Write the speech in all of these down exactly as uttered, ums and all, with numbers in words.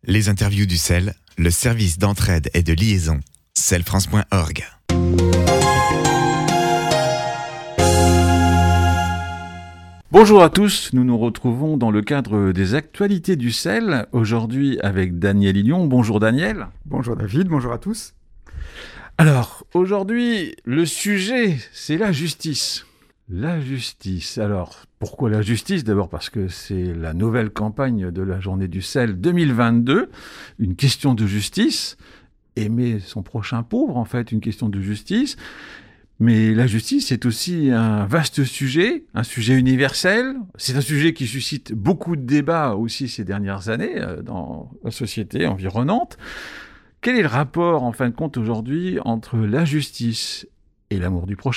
Les interviews du C E L, le service d'entraide et de liaison, celfrance point org. Bonjour à tous, nous nous retrouvons dans le cadre des actualités du C E L, aujourd'hui avec Daniel Hillion. Bonjour Daniel. Bonjour David, bonjour à tous. Alors, aujourd'hui, le sujet, c'est la justice. La justice. Alors, pourquoi la justice ? D'abord parce que c'est la nouvelle campagne de la journée du C E L deux mille vingt-deux, une question de justice. Aimer son prochain pauvre, en fait, une question de justice. Mais la justice, c'est aussi un vaste sujet, un sujet universel. C'est un sujet qui suscite beaucoup de débats aussi ces dernières années dans la société environnante. Quel est le rapport, en fin de compte, aujourd'hui, entre la justice et l'amour du prochain ?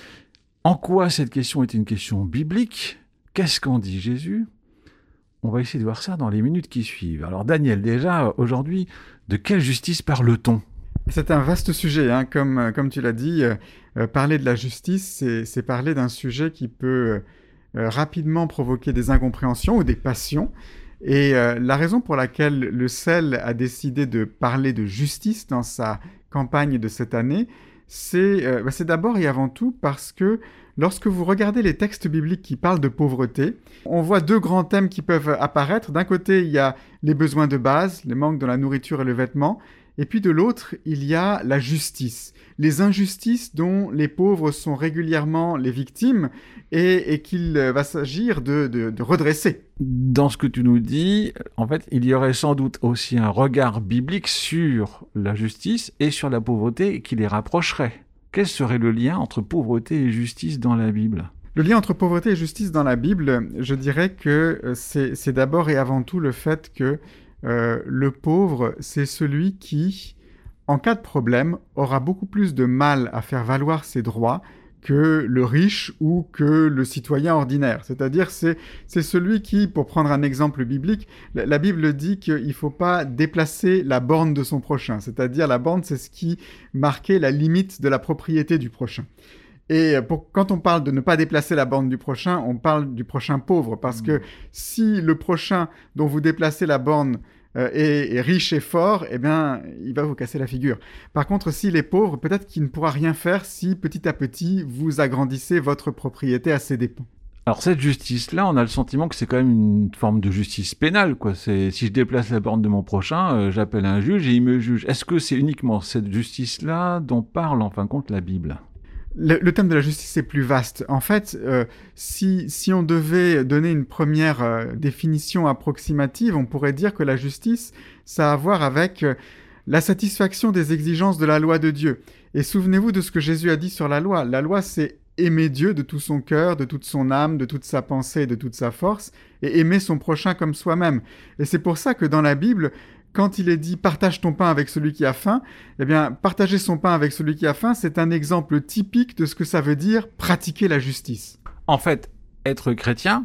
En quoi cette question est une question biblique ? Qu'est-ce qu'en dit Jésus ? On va essayer de voir ça dans les minutes qui suivent. Alors Daniel, déjà, aujourd'hui, de quelle justice parle-t-on ? C'est un vaste sujet, hein. comme, comme tu l'as dit, euh, parler de la justice, c'est, c'est parler d'un sujet qui peut euh, rapidement provoquer des incompréhensions ou des passions. Et euh, la raison pour laquelle le C E L a décidé de parler de justice dans sa campagne de cette année, c'est, euh, bah c'est d'abord et avant tout parce que lorsque vous regardez les textes bibliques qui parlent de pauvreté, on voit deux grands thèmes qui peuvent apparaître. D'un côté, il y a les besoins de base, les manques dans la nourriture et le vêtement. Et puis de l'autre, il y a la justice, les injustices dont les pauvres sont régulièrement les victimes et, et qu'il va s'agir de, de, de redresser. Dans ce que tu nous dis, en fait, il y aurait sans doute aussi un regard biblique sur la justice et sur la pauvreté qui les rapprocherait. Quel serait le lien entre pauvreté et justice dans la Bible ? Le lien entre pauvreté et justice dans la Bible, je dirais que c'est, c'est d'abord et avant tout le fait que Euh, le pauvre, c'est celui qui, en cas de problème, aura beaucoup plus de mal à faire valoir ses droits que le riche ou que le citoyen ordinaire. C'est-à-dire, c'est, c'est celui qui, pour prendre un exemple biblique, la, la Bible dit qu'il ne faut pas déplacer la borne de son prochain. C'est-à-dire, la borne, c'est ce qui marquait la limite de la propriété du prochain. Et pour, quand on parle de ne pas déplacer la borne du prochain, on parle du prochain pauvre, parce mmh. que si le prochain dont vous déplacez la borne euh, est, est riche et fort, eh bien, il va vous casser la figure. Par contre, s'il est pauvre, peut-être qu'il ne pourra rien faire si petit à petit, vous agrandissez votre propriété à ses dépens. Alors cette justice-là, on a le sentiment que c'est quand même une forme de justice pénale, quoi. C'est, si je déplace la borne de mon prochain, euh, j'appelle un juge et il me juge. Est-ce que c'est uniquement cette justice-là dont parle en fin de compte la Bible ? Le, le thème de la justice est plus vaste. En fait, euh, si, si on devait donner une première euh, définition approximative, on pourrait dire que la justice, ça a à voir avec euh, la satisfaction des exigences de la loi de Dieu. Et souvenez-vous de ce que Jésus a dit sur la loi. La loi, c'est aimer Dieu de tout son cœur, de toute son âme, de toute sa pensée, de toute sa force, et aimer son prochain comme soi-même. Et c'est pour ça que dans la Bible, quand il est dit « partage ton pain avec celui qui a faim », eh bien, partager son pain avec celui qui a faim, c'est un exemple typique de ce que ça veut dire pratiquer la justice. En fait, être chrétien,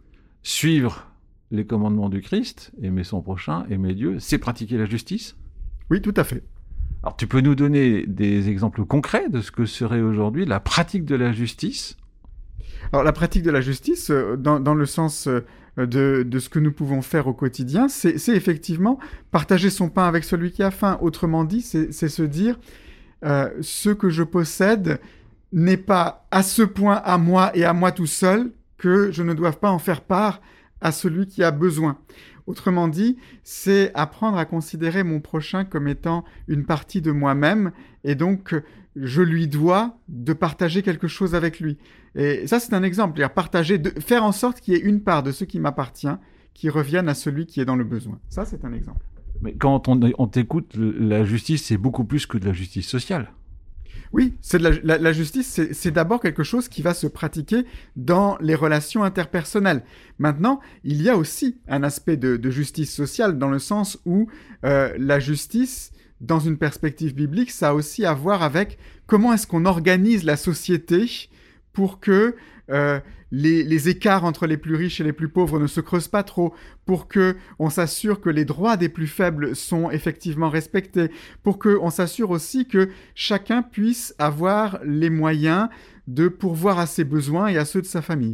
suivre les commandements du Christ, aimer son prochain, aimer Dieu, c'est pratiquer la justice ? Oui, tout à fait. Alors, tu peux nous donner des exemples concrets de ce que serait aujourd'hui la pratique de la justice ? Alors, la pratique de la justice, dans, dans le sens de, de ce que nous pouvons faire au quotidien, c'est, c'est effectivement partager son pain avec celui qui a faim. Autrement dit, c'est, c'est se dire euh, ce que je possède n'est pas à ce point à moi et à moi tout seul que je ne dois pas en faire part à celui qui a besoin. Autrement dit, c'est apprendre à considérer mon prochain comme étant une partie de moi-même et donc je lui dois de partager quelque chose avec lui. Et ça, c'est un exemple, c'est-à-dire partager, de, faire en sorte qu'il y ait une part de ce qui m'appartient qui revienne à celui qui est dans le besoin. Ça, c'est un exemple. Mais quand on, on t'écoute, la justice, c'est beaucoup plus que de la justice sociale. Oui, c'est de la, la, la justice, c'est, c'est d'abord quelque chose qui va se pratiquer dans les relations interpersonnelles. Maintenant, il y a aussi un aspect de, de justice sociale dans le sens où euh, la justice, dans une perspective biblique, ça a aussi à voir avec comment est-ce qu'on organise la société pour que euh, les, les écarts entre les plus riches et les plus pauvres ne se creusent pas trop, pour que on s'assure que les droits des plus faibles sont effectivement respectés, pour que on s'assure aussi que chacun puisse avoir les moyens de pourvoir à ses besoins et à ceux de sa famille.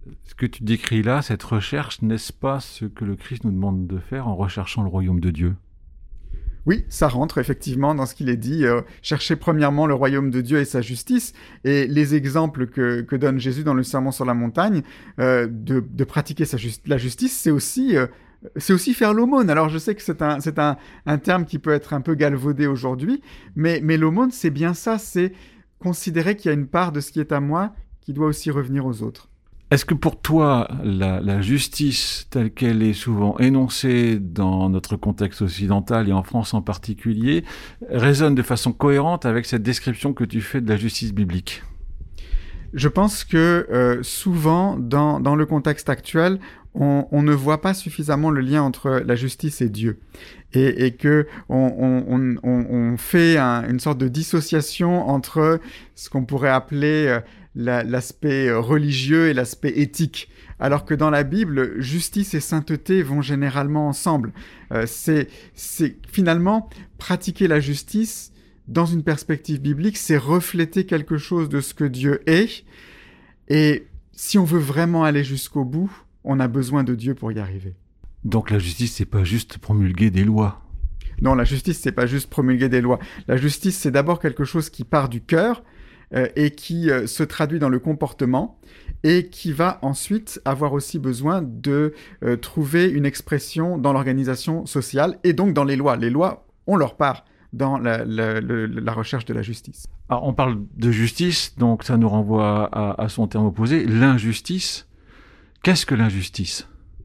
ce que tu décris là, cette recherche, n'est-ce pas ce que le Christ nous demande de faire en recherchant le royaume de Dieu ? Oui, ça rentre effectivement dans ce qu'il est dit. Euh, cherchez premièrement le royaume de Dieu et sa justice. Et les exemples que, que donne Jésus dans le Sermon sur la montagne, euh, de, de pratiquer sa ju- la justice, c'est aussi, euh, c'est aussi faire l'aumône. Alors je sais que c'est, un, c'est un, un terme qui peut être un peu galvaudé aujourd'hui, mais, mais l'aumône, c'est bien ça, c'est considérer qu'il y a une part de ce qui est à moi qui doit aussi revenir aux autres. Est-ce que pour toi, la, la justice telle qu'elle est souvent énoncée dans notre contexte occidental et en France en particulier, résonne de façon cohérente avec cette description que tu fais de la justice biblique ? Je pense que euh, souvent, dans, dans le contexte actuel, on, on ne voit pas suffisamment le lien entre la justice et Dieu. Et, et que on, on, on, on fait un, une sorte de dissociation entre ce qu'on pourrait appeler euh, la, l'aspect religieux et l'aspect éthique. Alors que dans la Bible, justice et sainteté vont généralement ensemble. Euh, c'est, c'est finalement pratiquer la justice dans une perspective biblique, c'est refléter quelque chose de ce que Dieu est. Et si on veut vraiment aller jusqu'au bout, on a besoin de Dieu pour y arriver. Donc la justice, c'est pas juste promulguer des lois. Non, la justice, c'est pas juste promulguer des lois. La justice, c'est d'abord quelque chose qui part du cœur euh, et qui euh, se traduit dans le comportement et qui va ensuite avoir aussi besoin de euh, trouver une expression dans l'organisation sociale et donc dans les lois. Les lois ont leur part dans la, la, la, la recherche de la justice. Alors, on parle de justice, donc ça nous renvoie à, à son terme opposé, l'injustice. Qu'est-ce que l'injustice ?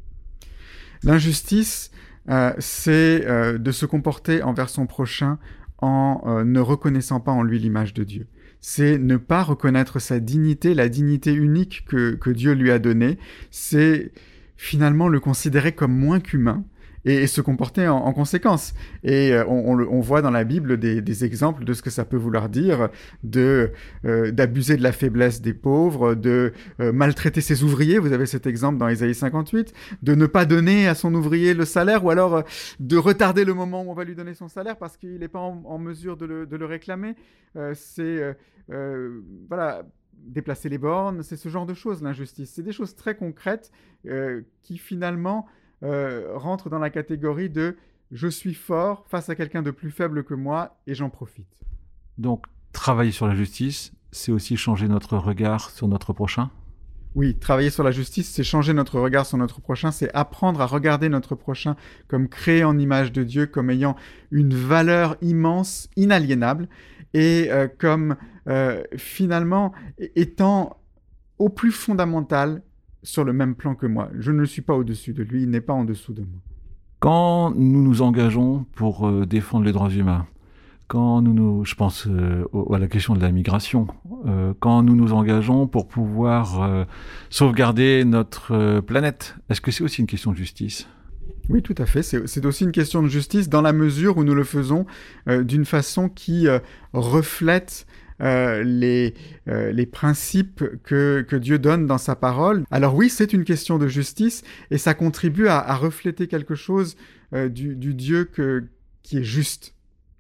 L'injustice, euh, c'est euh, de se comporter envers son prochain en euh, ne reconnaissant pas en lui l'image de Dieu. C'est ne pas reconnaître sa dignité, la dignité unique que, que Dieu lui a donnée. C'est finalement le considérer comme moins qu'humain. Et, et se comporter en, en conséquence. Et euh, on, on, on voit dans la Bible des, des exemples de ce que ça peut vouloir dire, de, euh, d'abuser de la faiblesse des pauvres, de euh, maltraiter ses ouvriers, vous avez cet exemple dans Ésaïe cinquante-huit, de ne pas donner à son ouvrier le salaire, ou alors euh, de retarder le moment où on va lui donner son salaire parce qu'il n'est pas en, en mesure de le, de le réclamer. Euh, c'est, euh, euh, voilà... déplacer les bornes, c'est ce genre de choses, l'injustice. C'est des choses très concrètes euh, qui finalement euh, rentrent dans la catégorie de « je suis fort face à quelqu'un de plus faible que moi et j'en profite ». Donc, travailler sur la justice, c'est aussi changer notre regard sur notre prochain ? Oui, travailler sur la justice, c'est changer notre regard sur notre prochain, c'est apprendre à regarder notre prochain comme créé en image de Dieu, comme ayant une valeur immense, inaliénable, et euh, comme euh, finalement étant au plus fondamental sur le même plan que moi. Je ne suis pas au-dessus de lui, il n'est pas en dessous de moi. Quand nous nous engageons pour euh, défendre les droits humains, quand nous nous, je pense euh, à la question de la migration, euh, quand nous nous engageons pour pouvoir euh, sauvegarder notre euh, planète, est-ce que c'est aussi une question de justice ? Oui, tout à fait. C'est, c'est aussi une question de justice dans la mesure où nous le faisons euh, d'une façon qui euh, reflète euh, les, euh, les principes que, que Dieu donne dans sa parole. Alors oui, c'est une question de justice et ça contribue à, à refléter quelque chose euh, du, du Dieu que, qui est juste.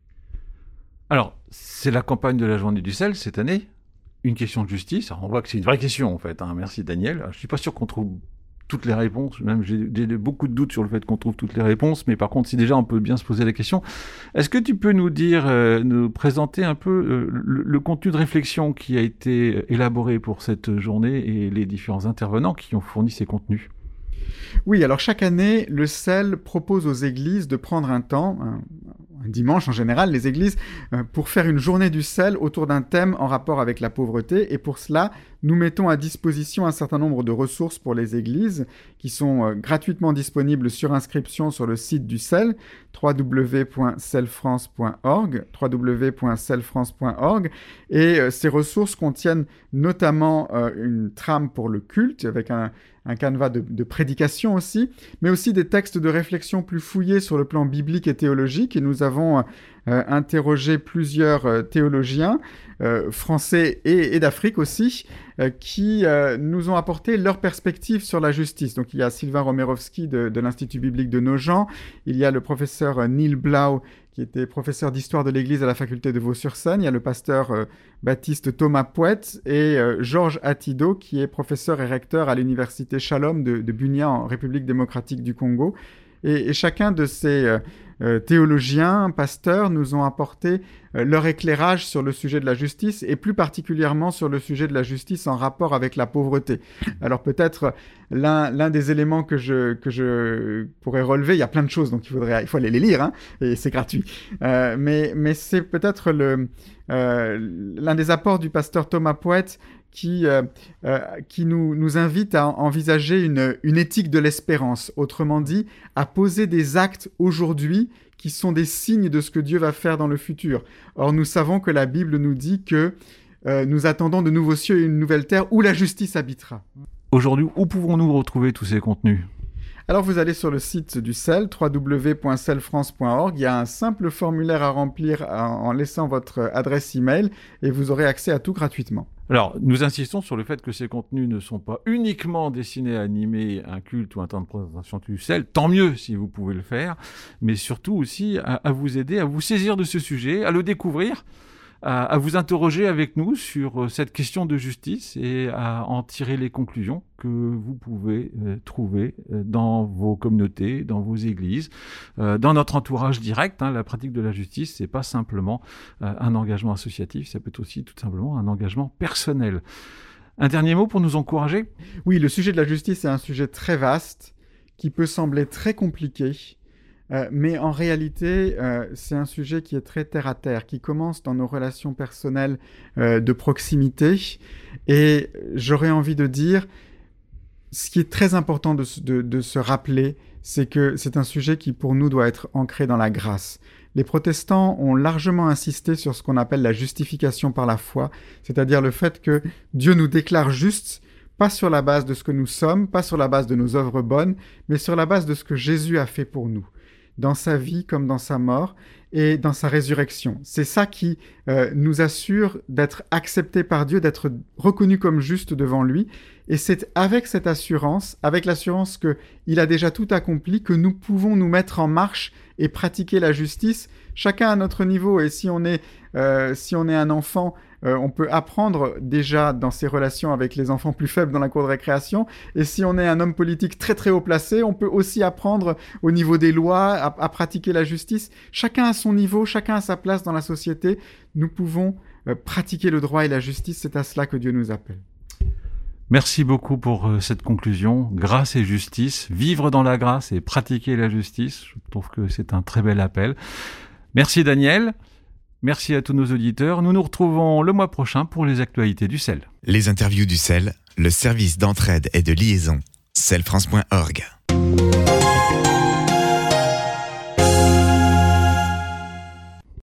Alors, c'est la campagne de la Journée du sel cette année. Une question de justice. Alors, on voit que c'est une vraie question en fait. Hein. Merci Daniel. Alors, je ne suis pas sûr qu'on trouve toutes les réponses, même j'ai, j'ai beaucoup de doutes sur le fait qu'on trouve toutes les réponses, mais par contre, si déjà on peut bien se poser la question, est-ce que tu peux nous dire, euh, nous présenter un peu euh, le, le contenu de réflexion qui a été élaboré pour cette journée et les différents intervenants qui ont fourni ces contenus ? Oui, alors chaque année, le C E L propose aux églises de prendre un temps, un, un dimanche en général, les églises, euh, pour faire une journée du C E L autour d'un thème en rapport avec la pauvreté. Et pour cela, nous mettons à disposition un certain nombre de ressources pour les églises qui sont euh, gratuitement disponibles sur inscription sur le site du C E L, w w w point c e l france point org, w w w point c e l france point org. Et euh, ces ressources contiennent notamment euh, une trame pour le culte avec un un canevas de, de prédication aussi, mais aussi des textes de réflexion plus fouillés sur le plan biblique et théologique. Et nous avons euh, interrogé plusieurs euh, théologiens euh, français et, et d'Afrique aussi, euh, qui euh, nous ont apporté leur perspective sur la justice. Donc il y a Sylvain Romerovski de, de l'Institut biblique de Nogent, il y a le professeur Neil Blau, qui était professeur d'histoire de l'Église à la faculté de Vaux-sur-Seine. Il y a le pasteur euh, baptiste Thomas Pouette et euh, Georges Atido, qui est professeur et recteur à l'université Shalom de, de Bunia en République démocratique du Congo. Et, et chacun de ces euh, euh, théologiens, pasteurs, nous ont apporté euh, leur éclairage sur le sujet de la justice et plus particulièrement sur le sujet de la justice en rapport avec la pauvreté. Alors peut-être l'un, l'un des éléments que je, que je pourrais relever, il y a plein de choses, donc il, faudrait, il faut aller les lire, hein, et c'est gratuit. Euh, mais, mais c'est peut-être le, euh, l'un des apports du pasteur Thomas Pouette qui, euh, euh, qui nous, nous invite à envisager une, une éthique de l'espérance, autrement dit, à poser des actes aujourd'hui qui sont des signes de ce que Dieu va faire dans le futur. Or, nous savons que la Bible nous dit que euh, nous attendons de nouveaux cieux et une nouvelle terre où la justice habitera. Aujourd'hui, où pouvons-nous retrouver tous ces contenus ? Alors vous allez sur le site du C E L, w w w point c e l france point org. Il y a un simple formulaire à remplir en laissant votre adresse email et vous aurez accès à tout gratuitement. Alors, nous insistons sur le fait que ces contenus ne sont pas uniquement destinés à animer un culte ou un temps de présentation du C E L, tant mieux si vous pouvez le faire, mais surtout aussi à, à vous aider à vous saisir de ce sujet, à le découvrir, à, à vous interroger avec nous sur cette question de justice et à en tirer les conclusions que vous pouvez euh, trouver dans vos communautés, dans vos églises, euh, dans notre entourage direct. Hein. La pratique de la justice, c'est pas simplement euh, un engagement associatif, ça peut être aussi tout simplement un engagement personnel. Un dernier mot pour nous encourager ? Oui, le sujet de la justice est un sujet très vaste, qui peut sembler très compliqué, Euh, mais en réalité, euh, c'est un sujet qui est très terre-à-terre, qui commence dans nos relations personnelles euh, de proximité. Et j'aurais envie de dire, ce qui est très important de, de, de se rappeler, c'est que c'est un sujet qui, pour nous, doit être ancré dans la grâce. Les protestants ont largement insisté sur ce qu'on appelle la justification par la foi, c'est-à-dire le fait que Dieu nous déclare justes, pas sur la base de ce que nous sommes, pas sur la base de nos œuvres bonnes, mais sur la base de ce que Jésus a fait pour nous, dans sa vie comme dans sa mort et dans sa résurrection. C'est ça qui euh, nous assure d'être acceptés par Dieu, d'être reconnus comme justes devant lui. Et c'est avec cette assurance, avec l'assurance qu'il a déjà tout accompli, que nous pouvons nous mettre en marche et pratiquer la justice, chacun à notre niveau. Et si on est, euh, si on est un enfant, euh, on peut apprendre déjà dans ses relations avec les enfants plus faibles dans la cour de récréation. Et si on est un homme politique très très haut placé, on peut aussi apprendre au niveau des lois à, à pratiquer la justice. Chacun à son niveau, chacun à sa place dans la société. Nous pouvons euh, pratiquer le droit et la justice. C'est à cela que Dieu nous appelle. Merci beaucoup pour euh, cette conclusion. Grâce et justice, vivre dans la grâce et pratiquer la justice. Je trouve que c'est un très bel appel. Merci Daniel. Merci à tous nos auditeurs. Nous nous retrouvons le mois prochain pour les actualités du C E L. Les interviews du C E L, le service d'entraide et de liaison, c e l france point org.